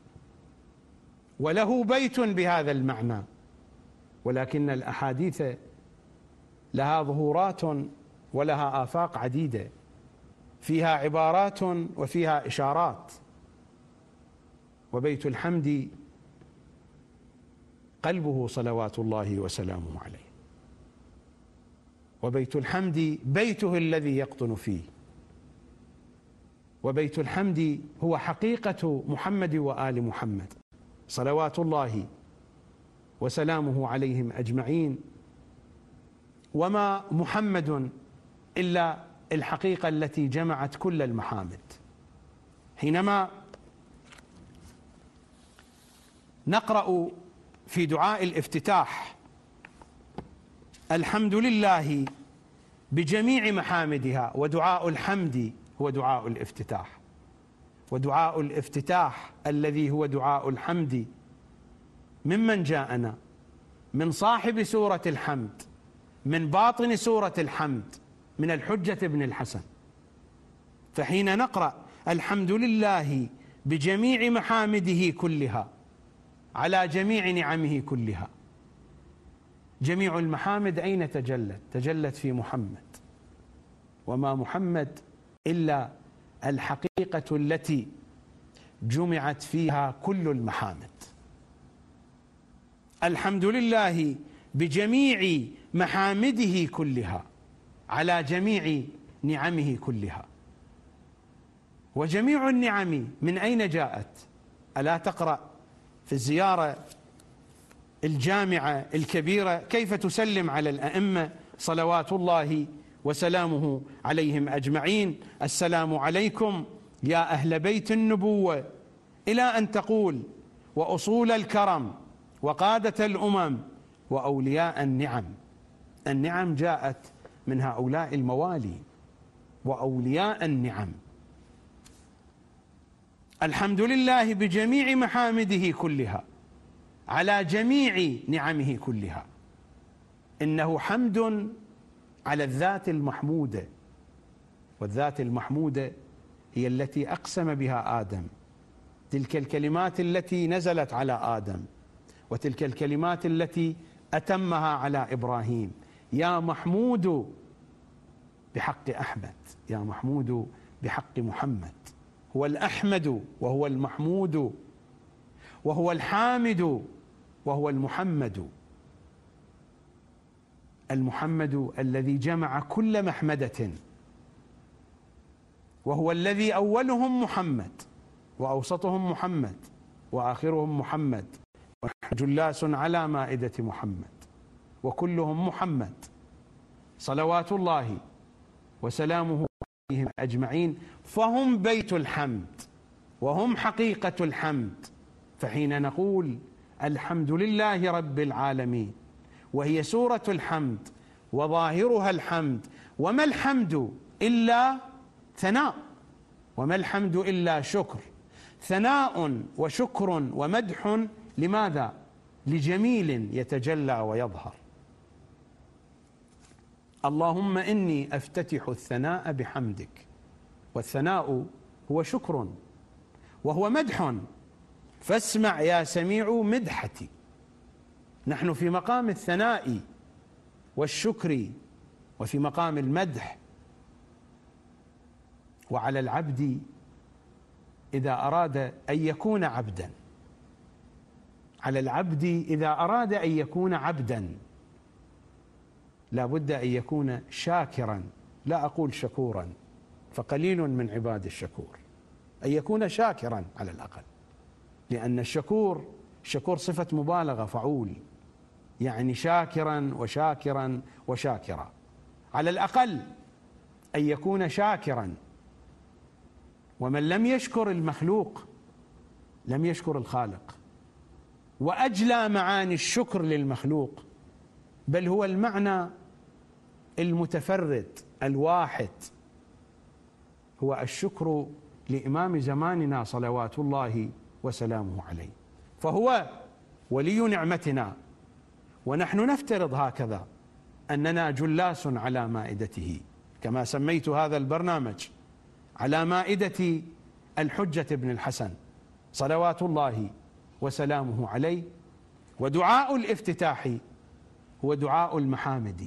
وله بيت بهذا المعنى، ولكن الأحاديث لها ظهورات ولها آفاق عديدة، فيها عبارات وفيها إشارات. وبيت الحمد قلبه صلوات الله وسلامه عليه، وبيت الحمد بيته الذي يقطن فيه، وبيت الحمد هو حقيقة محمد وآل محمد صلوات الله وسلامه عليهم أجمعين. وما محمد إلا الحقيقة التي جمعت كل المحامد. حينما نقرأ في دعاء الافتتاح: الحمد لله بجميع محامدها، ودعاء الحمد هو دعاء الافتتاح، ودعاء الافتتاح الذي هو دعاء الحمد ممن جاءنا؟ من صاحب سورة الحمد، من باطن سورة الحمد، من الحجة ابن الحسن. فحين نقرأ الحمد لله بجميع محامده كلها على جميع نعمه كلها، جميع المحامد أين تجلت؟ تجلت في محمد، وما محمد إلا الحقيقة التي جمعت فيها كل المحامد. الحمد لله بجميع محامده كلها على جميع نعمه كلها. وجميع النعم من أين جاءت؟ ألا تقرأ في الزيارة الجامعة الكبيرة كيف تسلم على الأئمة صلوات الله وسلامه عليهم أجمعين: السلام عليكم يا أهل بيت النبوة، إلى أن تقول: وأصول الكرم وقادة الأمم وأولياء النعم. النعم جاءت من هؤلاء الموالي وأولياء النعم. الحمد لله بجميع محامده كلها على جميع نعمه كلها. إنه حمد على الذات المحمودة، والذات المحمودة هي التي أقسم بها آدم، تلك الكلمات التي نزلت على آدم، وتلك الكلمات التي أتمها على إبراهيم: يا محمود بحق أحمد، يا محمود بحق محمد. هو الأحمد وهو المحمود، وهو الحامد وهو المحمد. المحمد الذي جمع كل محمدة، وهو الذي أولهم محمد وأوسطهم محمد وآخرهم محمد ونحن جلاس على مائدة محمد وكلهم محمد صلوات الله وسلامه عليهم أجمعين، فهم بيت الحمد وهم حقيقة الحمد. فحين نقول الحمد لله رب العالمين وهي سورة الحمد وظاهرها الحمد، وما الحمد إلا ثناء، وما الحمد إلا شكر، ثناء وشكر ومدح، لماذا؟ لجميل يتجلى ويظهر. اللهم إني أفتتح الثناء بحمدك، والثناء هو شكر وهو مدح، فاسمع يا سميع مدحتي. نحن في مقام الثناء والشكر وفي مقام المدح. وعلى العبد إذا أراد أن يكون عبدا، على العبد إذا أراد أن يكون عبدا لا بد أن يكون شاكرا، لا أقول شكورا فقليل من عباد الشكور، أن يكون شاكرا على الأقل، لأن الشكور الشكور صفة مبالغة فعول، يعني شاكرا وشاكرا وشاكرا، على الأقل أن يكون شاكرا. ومن لم يشكر المخلوق لم يشكر الخالق. وأجلى معاني الشكر للمخلوق، بل هو المعنى المتفرد الواحد، هو الشكر لإمام زماننا صلوات الله وسلامه عليه، فهو ولي نعمتنا، ونحن نفترض هكذا أننا جلاس على مائدته، كما سميت هذا البرنامج على مائدة الحجة بن الحسن صلوات الله وسلامه عليه. ودعاء الافتتاح هو دعاء المحامد،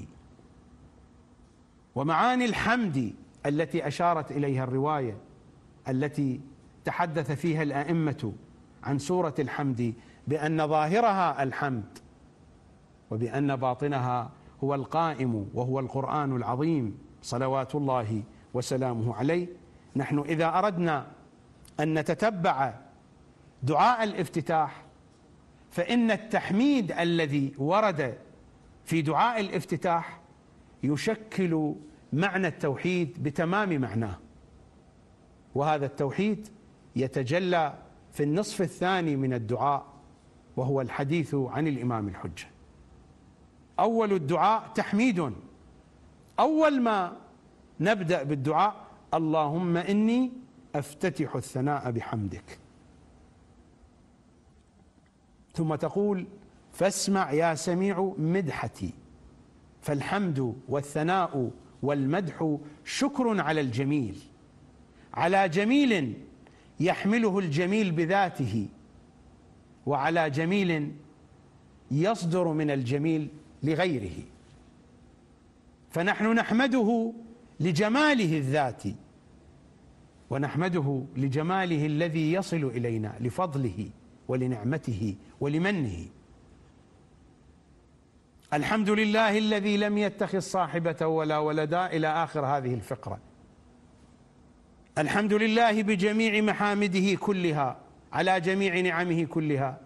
ومعاني الحمد التي أشارت إليها الرواية التي تحدث فيها الأئمة عن سورة الحمد بأن ظاهرها الحمد وبأن باطنها هو القائم وهو القرآن العظيم صلوات الله وسلامه عليه. نحن إذا أردنا أن نتتبع دعاء الافتتاح فإن التحميد الذي ورد في دعاء الافتتاح يشكل معنى التوحيد بتمام معناه، وهذا التوحيد يتجلى في النصف الثاني من الدعاء، وهو الحديث عن الإمام الحجة. أول الدعاء تحميد، أول ما نبدأ بالدعاء اللهم إني أفتتح الثناء بحمدك، ثم تقول فاسمع يا سميع مدحتي. فالحمد والثناء والمدح شكر على الجميل، على جميل يحمله الجميل بذاته، وعلى جميل يصدر من الجميل لغيره. فنحن نحمده لجماله الذاتي، ونحمده لجماله الذي يصل إلينا لفضله ولنعمته ولمنه. الحمد لله الذي لم يتخذ صاحبة ولا ولدا، إلى آخر هذه الفقرة. الحمد لله بجميع محامده كلها، على جميع نعمه كلها.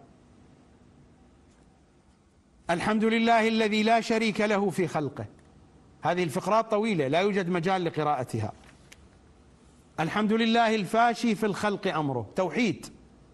الحمد لله الذي لا شريك له في خلقه. هذه الفقرات طويلة لا يوجد مجال لقراءتها. الحمد لله الفاشي في الخلق أمره، توحيد.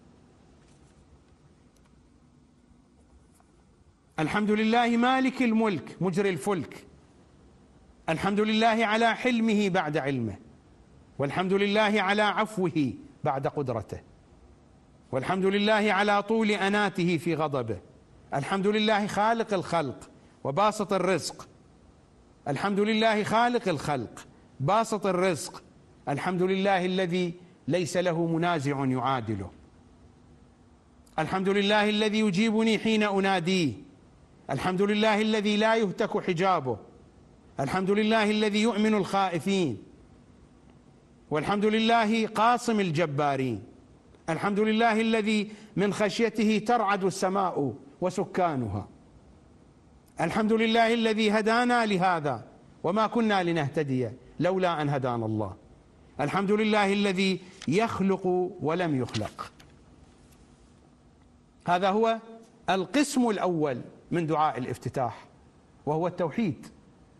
الحمد لله مالك الملك مجري الفلك. الحمد لله على حلمه بعد علمه، والحمد لله على عفوه بعد قدرته، والحمد لله على طول أناته في غضبه. الحمد لله خالق الخلق وباسط الرزق. الحمد لله خالق الخلق باسط الرزق. الحمد لله الذي ليس له منازع يعادله. الحمد لله الذي يجيبني حين أناديه. الحمد لله الذي لا يهتك حجابه. الحمد لله الذي يؤمن الخائفين. والحمد لله قاصم الجبارين. الحمد لله الذي من خشيته ترعد السماء وسكانها. الحمد لله الذي هدانا لهذا وما كنا لنهتدي لولا أن هدانا الله. الحمد لله الذي يخلق ولم يخلق. هذا هو القسم الأول من دعاء الافتتاح وهو التوحيد.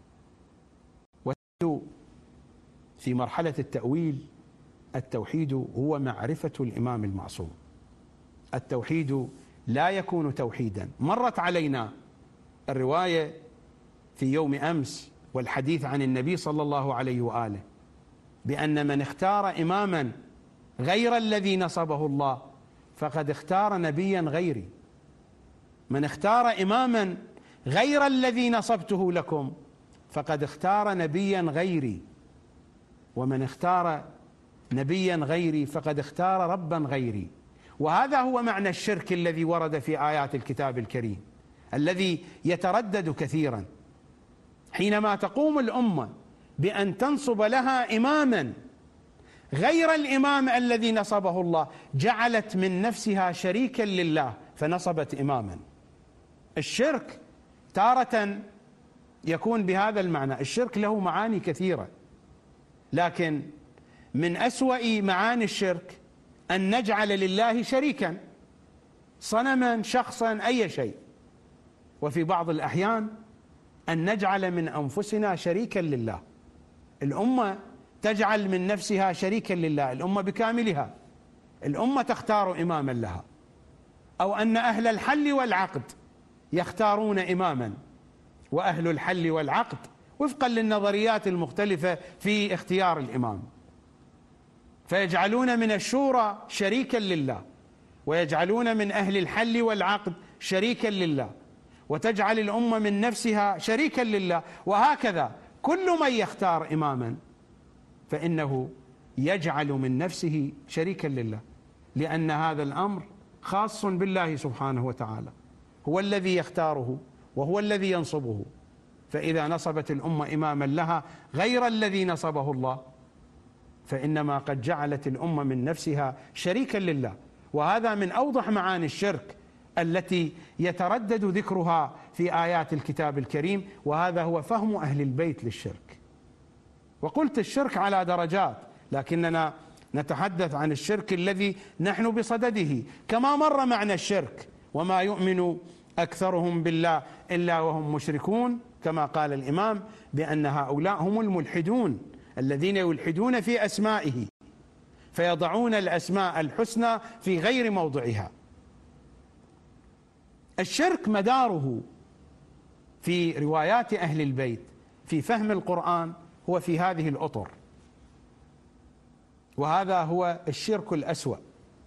في مرحلة التأويل التوحيد هو معرفة الإمام المعصوم. التوحيد لا يكون توحيدا. مرت علينا الرواية في يوم أمس والحديث عن النبي صلى الله عليه وآله بأن من اختار إماما غير الذي نصبه الله فقد اختار نبيا غيري. من اختار إماما غير الذي نصبته لكم فقد اختار نبيا غيري، ومن اختار نبيا غيري فقد اختار ربا غيري. وهذا هو معنى الشرك الذي ورد في آيات الكتاب الكريم، الذي يتردد كثيرا. حينما تقوم الأمة بأن تنصب لها إماما غير الإمام الذي نصبه الله، جعلت من نفسها شريكا لله فنصبت إماما. الشرك تارة يكون بهذا المعنى. الشرك له معاني كثيرة، لكن من أسوأ معاني الشرك أن نجعل لله شريكا، صنما، شخصا، أي شيء. وفي بعض الأحيان أن نجعل من أنفسنا شريكا لله. الأمة تجعل من نفسها شريكا لله، الأمة بكاملها، الأمة تختار إماما لها، أو أن أهل الحل والعقد يختارون إماما، وأهل الحل والعقد وفقا للنظريات المختلفة في اختيار الإمام، فيجعلون من الشورى شريكا لله، ويجعلون من أهل الحل والعقد شريكا لله، وتجعل الأمة من نفسها شريكا لله. وهكذا كل من يختار إماما فإنه يجعل من نفسه شريكا لله، لأن هذا الأمر خاص بالله سبحانه وتعالى، هو الذي يختاره وهو الذي ينصبه. فإذا نصبت الأمة إماما لها غير الذي نصبه الله فإنما قد جعلت الأمة من نفسها شريكا لله. وهذا من أوضح معاني الشرك التي يتردد ذكرها في آيات الكتاب الكريم، وهذا هو فهم أهل البيت للشرك. وقلت الشرك على درجات، لكننا نتحدث عن الشرك الذي نحن بصدده. كما مر معنى الشرك وما يؤمن أكثرهم بالله إلا وهم مشركون، كما قال الإمام بأن هؤلاء هم الملحدون الذين يلحدون في أسمائه فيضعون الأسماء الحسنى في غير موضعها. الشرك مداره في روايات أهل البيت في فهم القرآن هو في هذه الأطر، وهذا هو الشرك الأسوأ،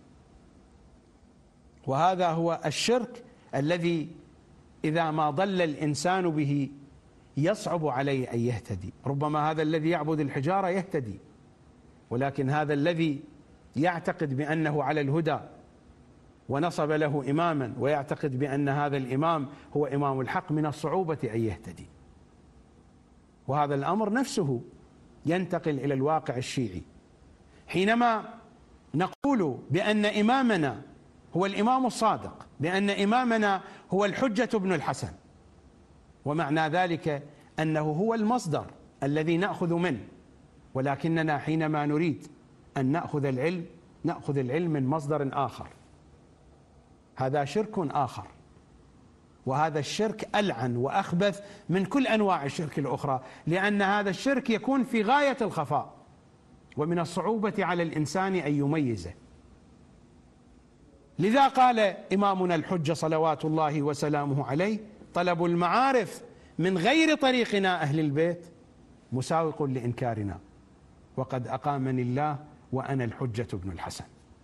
وهذا هو الشرك الذي إذا ما ضل الإنسان به يصعب عليه أن يهتدي. ربما هذا الذي يعبد الحجارة يهتدي، ولكن هذا الذي يعتقد بأنه على الهدى ونصب له إماما ويعتقد بأن هذا الإمام هو إمام الحق من الصعوبة أن يهتدي. وهذا الأمر نفسه ينتقل إلى الواقع الشيعي. حينما نقول بأن إمامنا هو الإمام الصادق، بأن إمامنا هو الحجة بن الحسن، ومعنى ذلك أنه هو المصدر الذي نأخذ منه، ولكننا حينما نريد أن نأخذ العلم نأخذ العلم من مصدر آخر. هذا شرك آخر، وهذا الشرك ألعن وأخبث من كل أنواع الشرك الأخرى، لأن هذا الشرك يكون في غاية الخفاء ومن الصعوبة على الإنسان أن يميزه. لذا قال إمامنا الحجة صلوات الله وسلامه عليه: طلب المعارف من غير طريقنا أهل البيت مساوق لإنكارنا، وقد أقامني الله وأنا الحجة بن الحسن.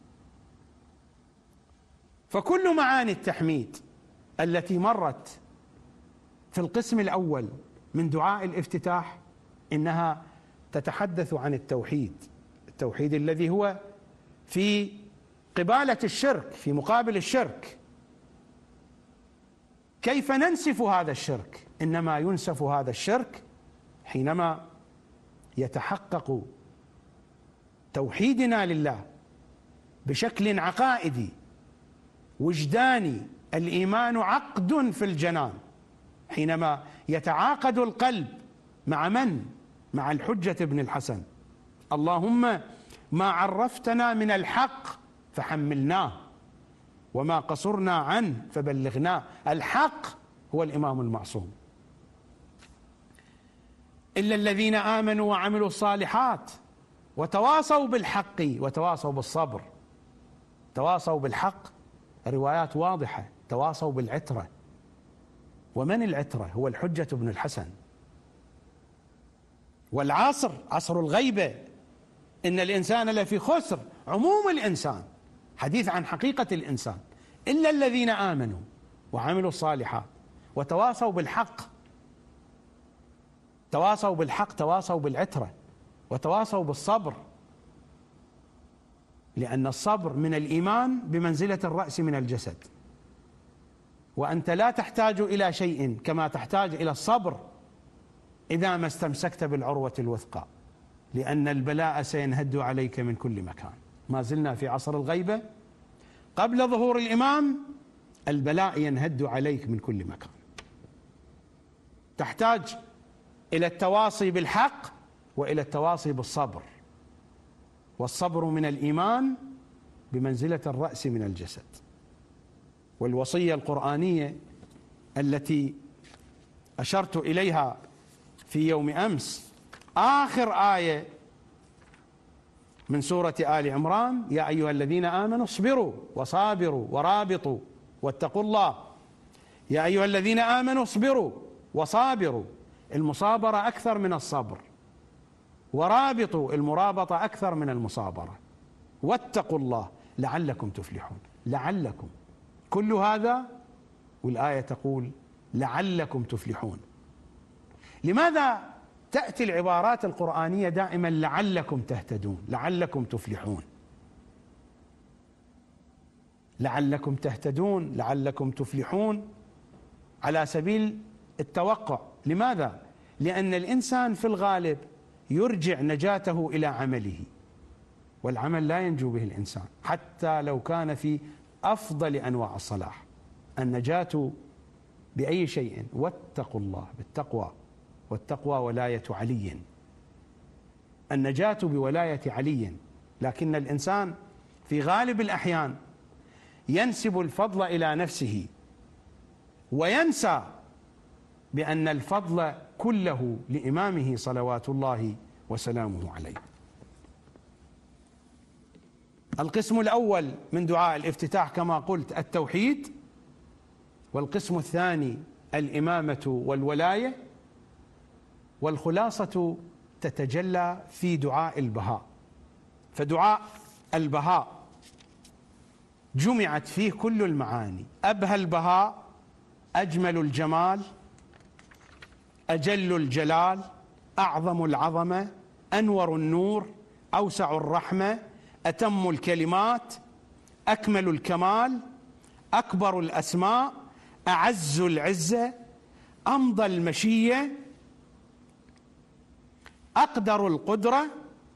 فكل معاني التحميد التي مرت في القسم الأول من دعاء الافتتاح إنها تتحدث عن التوحيد، التوحيد الذي هو في قبالة الشرك، في مقابل الشرك. كيف ننسف هذا الشرك؟ إنما ينسف هذا الشرك حينما يتحقق توحيدنا لله بشكل عقائدي وجداني. الإيمان عقد في الجنان، حينما يتعاقد القلب مع من؟ مع الحجة بن الحسن. اللهم ما عرفتنا من الحق فحملناه، وما قصرنا عنه فبلغناه. الحق هو الإمام المعصوم. إلا الذين آمنوا وعملوا الصالحات وتواصوا بالحق وتواصوا بالصبر. تواصوا بالحق، روايات واضحة. تواصوا بالعترة. ومن العترة؟ هو الحجة بن الحسن. والعصر عصر الغيبة، إن الإنسان لفي خسر، عموم الإنسان، حديث عن حقيقة الإنسان. إلا الذين آمنوا وعملوا الصالحات وتواصوا بالحق. تواصوا بالحق، تواصوا بالعترة، وتواصوا بالصبر، لأن الصبر من الإيمان بمنزلة الرأس من الجسد. وأنت لا تحتاج إلى شيء كما تحتاج إلى الصبر إذا ما استمسكت بالعروة الوثقى، لأن البلاء سينهد عليك من كل مكان. ما زلنا في عصر الغيبة، قبل ظهور الإمام البلاء ينهد عليك من كل مكان. تحتاج إلى التواصي بالحق وإلى التواصي بالصبر، والصبر من الإيمان بمنزلة الرأس من الجسد. والوصية القرآنية التي أشرت إليها في يوم أمس، آخر آية من سورة آل عمران: يا أيها الذين آمنوا اصبروا وصابروا ورابطوا واتقوا الله. يا أيها الذين آمنوا اصبروا وصابروا، المصابرة أكثر من الصبر، ورابطوا، المرابطة أكثر من المصابرة، واتقوا الله لعلكم تفلحون. لعلكم، كل هذا والآية تقول لعلكم تفلحون. لماذا تأتي العبارات القرآنية دائما لعلكم تهتدون، لعلكم تفلحون، لعلكم تهتدون، لعلكم تفلحون، على سبيل التوقع؟ لماذا؟ لأن الإنسان في الغالب يرجع نجاته إلى عمله، والعمل لا ينجو به الإنسان حتى لو كان في أفضل أنواع الصلاح. النجاة بأي شيء؟ واتقوا الله، بالتقوى، والتقوى ولاية علي. النجاة بولاية علي. لكن الإنسان في غالب الأحيان ينسب الفضل إلى نفسه، وينسى بأن الفضل كله لإمامه صلوات الله وسلامه عليه. القسم الأول من دعاء الافتتاح كما قلت التوحيد، والقسم الثاني الإمامة والولاية، والخلاصة تتجلى في دعاء البهاء. فدعاء البهاء جمعت فيه كل المعاني: أبهى البهاء، أجمل الجمال، أجل الجلال، أعظم العظمة، أنور النور، أوسع الرحمة، أتم الكلمات، أكمل الكمال، أكبر الأسماء، أعز العزة، أمضى المشية، أقدر القدرة،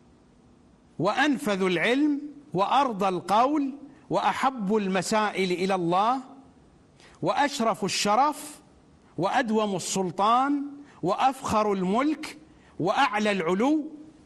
وأنفذ العلم، وأرضى القول، وأحب المسائل إلى الله، وأشرف الشرف، وأدوم السلطان، وأفخر الملك، وأعلى العلو،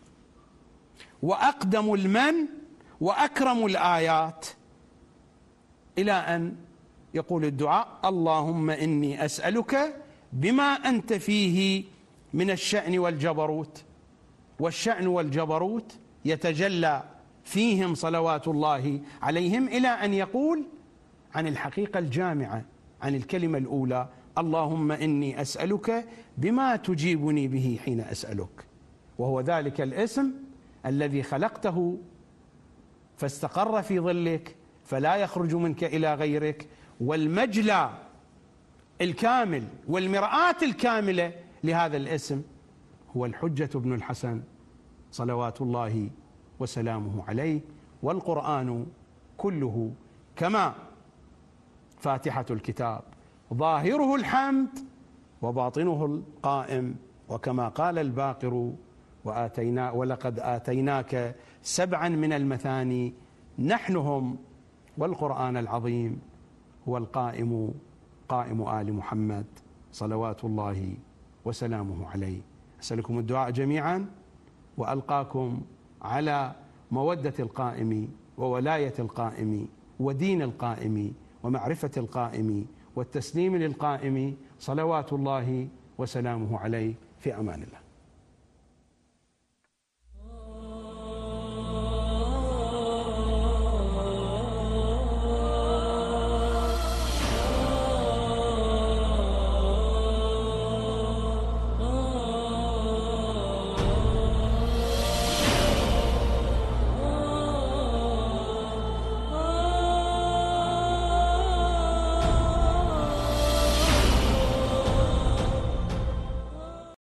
وأقدم المن، وأكرم الآيات، إلى أن يقول الدعاء: اللهم إني أسألك بما أنت فيه من الشأن والجبروت. والشأن والجبروت يتجلى فيهم صلوات الله عليهم، إلى أن يقول عن الحقيقة الجامعة، عن الكلمة الأولى: اللهم إني أسألك بما تجيبني به حين أسألك، وهو ذلك الاسم الذي خلقته فاستقر في ظلك فلا يخرج منك إلى غيرك، والمجلى الكامل والمرآة الكاملة لهذا الاسم هو الحجة بن الحسن صلوات الله وسلامه عليه. والقرآن كله كما فاتحة الكتاب ظاهره الحمد وباطنه القائم، وكما قال الباقر: وآتينا ولقد آتيناك سبعا من المثاني نحنهم. والقرآن العظيم هو القائم، قائم آل محمد صلوات الله وسلامه عليه. أسألكم الدعاء جميعا، وألقاكم على مودة القائم وولاية القائم ودين القائم ومعرفة القائم والتسليم للقائم، صلوات الله وسلامه عليه. في أمان الله.